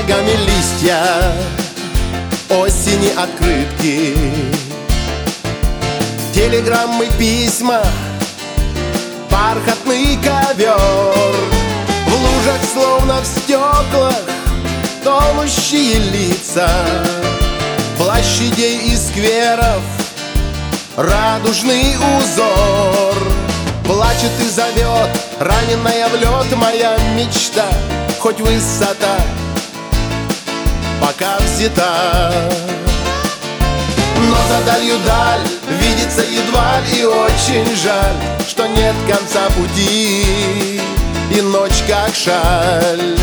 шагами листья осени открытки, телеграммы, письма, бархатный ковер. В лужах, словно в стеклах, тонущие лица, площадей и скверов радужный узор. Плачет и зовет, раненая в лед моя мечта, хоть высота пока взята. Но за далью даль видится едва ли, и очень жаль, что нет конца пути, и ночь как шаль.